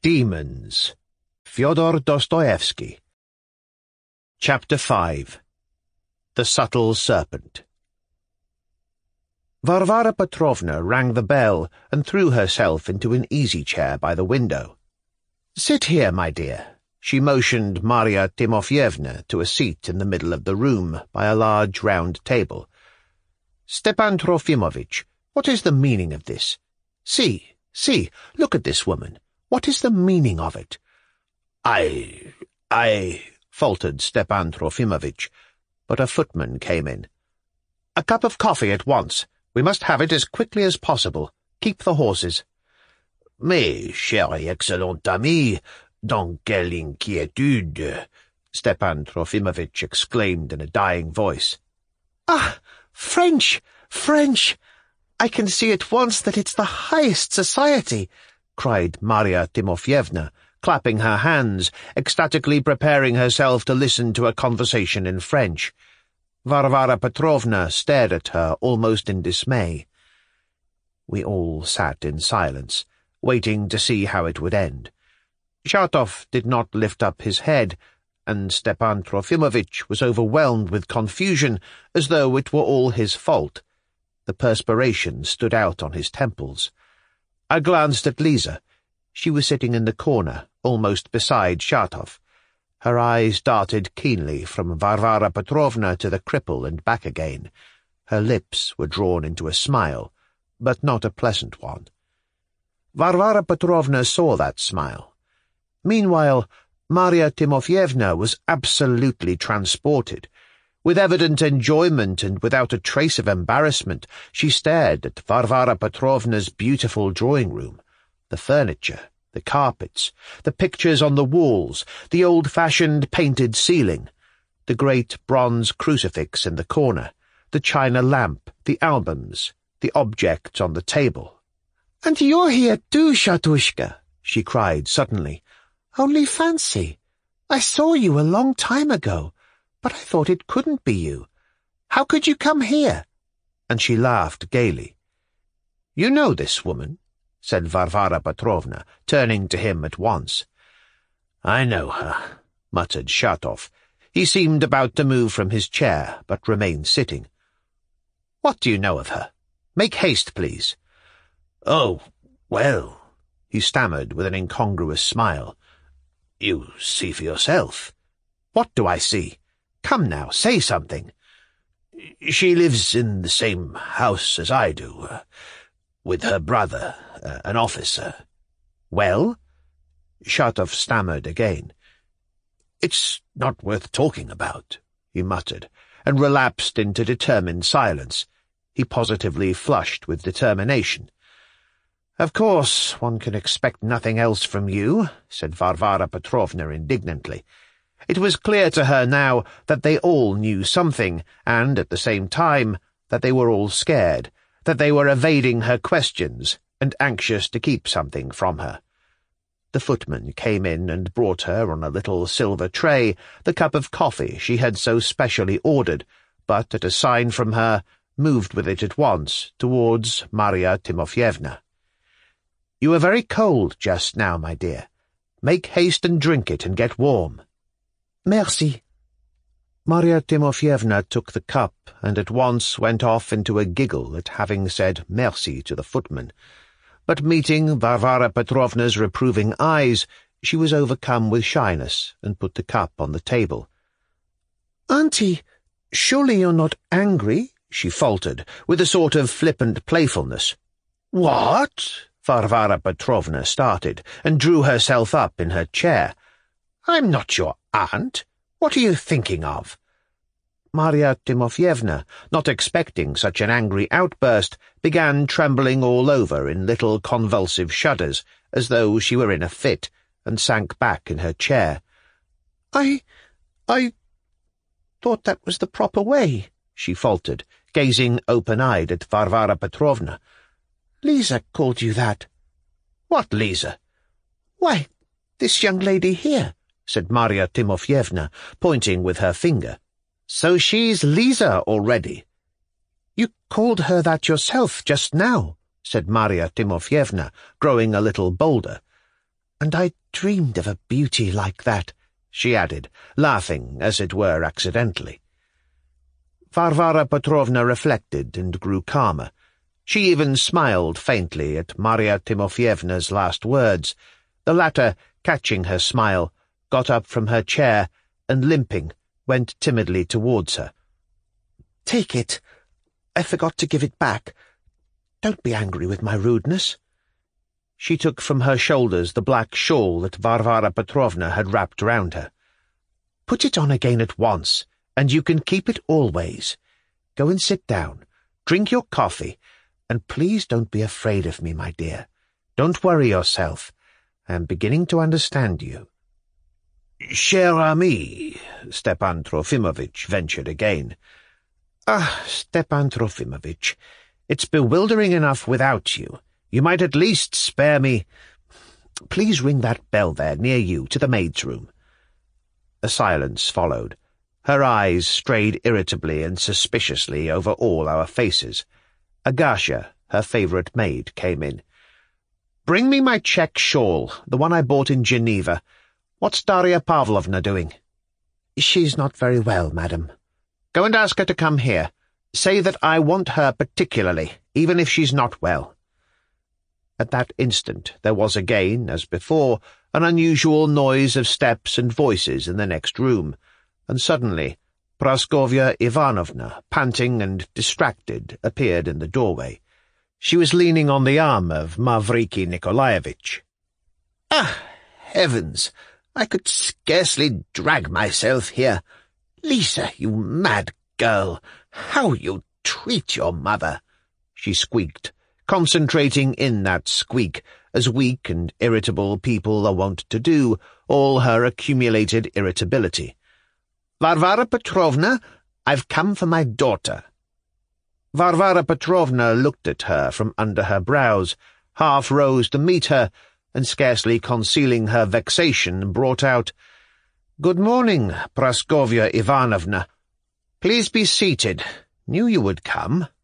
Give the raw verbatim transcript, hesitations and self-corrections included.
Demons. Fyodor Dostoevsky. Chapter five. The Subtle Serpent. Varvara Petrovna rang the bell and threw herself into an easy-chair by the window. "Sit here, my dear." She motioned Marya Timofyevna to a seat in the middle of the room by a large round table. "Stepan Trofimovich, what is the meaning of this? See, see, look at this woman. What is the meaning of it?" I... I... faltered Stepan Trofimovich, but a footman came in. "A cup of coffee at once. We must have it as quickly as possible. Keep the horses." "Mais, cher et excellent ami, dans quelle inquiétude!" Stepan Trofimovich exclaimed in a dying voice. "Ah, French! French! I can see at once that it's the highest society!" cried Marya Timofyevna, clapping her hands, ecstatically preparing herself to listen to a conversation in French. Varvara Petrovna stared at her almost in dismay. We all sat in silence, waiting to see how it would end. Shatov did not lift up his head, and Stepan Trofimovich was overwhelmed with confusion, as though it were all his fault. The perspiration stood out on his temples. I glanced at Lisa. She was sitting in the corner, almost beside Shatov. Her eyes darted keenly from Varvara Petrovna to the cripple and back again. Her lips were drawn into a smile, but not a pleasant one. Varvara Petrovna saw that smile. Meanwhile, Marya Timofyevna was absolutely transported. With evident enjoyment and without a trace of embarrassment, she stared at Varvara Petrovna's beautiful drawing-room, the furniture, the carpets, the pictures on the walls, the old-fashioned painted ceiling, the great bronze crucifix in the corner, the china lamp, the albums, the objects on the table. "And you're here too, Shatushka," she cried suddenly. "Only fancy! I saw you a long time ago, but I thought it couldn't be you. How could you come here?" And she laughed gaily. "You know this woman?" said Varvara Petrovna, turning to him at once. "I know her," muttered Shatov. He seemed about to move from his chair, but remained sitting. "What do you know of her? Make haste, please." "Oh, well," he stammered with an incongruous smile. "You see for yourself." "What do I see? Come now, say something." "She lives in the same house as I do, uh, with her brother, uh, an officer." "Well?" Shatov stammered again. "It's not worth talking about," he muttered, and relapsed into determined silence. He positively flushed with determination. "Of course, one can expect nothing else from you," said Varvara Petrovna indignantly. It was clear to her now that they all knew something, and, at the same time, that they were all scared, that they were evading her questions, and anxious to keep something from her. The footman came in and brought her on a little silver tray the cup of coffee she had so specially ordered, but, at a sign from her, moved with it at once towards Marya Timofyevna. "You are very cold just now, my dear. Make haste and drink it and get warm." "Merci." Marya Timofyevna took the cup and at once went off into a giggle at having said merci to the footman. But meeting Varvara Petrovna's reproving eyes, she was overcome with shyness and put the cup on the table. "Auntie, surely you're not angry?" she faltered, with a sort of flippant playfulness. "What?" Varvara Petrovna started, and drew herself up in her chair. "I'm not your aunt. What are you thinking of?" Marya Timofyevna, not expecting such an angry outburst, began trembling all over in little convulsive shudders, as though she were in a fit, and sank back in her chair. I... I... thought that was the proper way," she faltered, gazing open-eyed at Varvara Petrovna. "Lisa called you that." "What Lisa?" "Why, this young lady here," said Marya Timofyevna, pointing with her finger. "So she's Lisa already?" "You called her that yourself just now," said Marya Timofyevna, growing a little bolder. And I dreamed of a beauty like that," she added, laughing, as it were accidentally. Varvara Petrovna reflected and grew calmer. She even smiled faintly at Marya Timofyevna's last words. The latter, catching her smile, got up from her chair and, limping, went timidly towards her. "Take it. I forgot to give it back. Don't be angry with my rudeness." She took from her shoulders the black shawl that Varvara Petrovna had wrapped round her. "Put it on again at once, and you can keep it always. Go and sit down, drink your coffee, and please don't be afraid of me, my dear. Don't worry yourself. I am beginning to understand you." "Cher ami," Stepan Trofimovitch ventured again. "Ah, Stepan Trofimovitch, it's bewildering enough without you. You might at least spare me— Please ring that bell there near you to the maid's room." A silence followed. Her eyes strayed irritably and suspiciously over all our faces. Agasha, her favourite maid, came in. "Bring me my check shawl, the one I bought in Geneva. What's Darya Pavlovna doing?" "She's not very well, madam." "Go and ask her to come here. Say that I want her particularly, even if she's not well." At that instant there was again, as before, an unusual noise of steps and voices in the next room, and suddenly Praskovya Ivanovna, panting and distracted, appeared in the doorway. She was leaning on the arm of Mavriky Nikolaevich. "Ah, heavens! I could scarcely drag myself here. Lisa, you mad girl, how you treat your mother!" she squeaked, concentrating in that squeak, as weak and irritable people are wont to do, all her accumulated irritability. "Varvara Petrovna, I've come for my daughter." Varvara Petrovna looked at her from under her brows, half rose to meet her, and scarcely concealing her vexation, brought out, "Good morning, Praskovya Ivanovna. Please be seated. Knew you would come.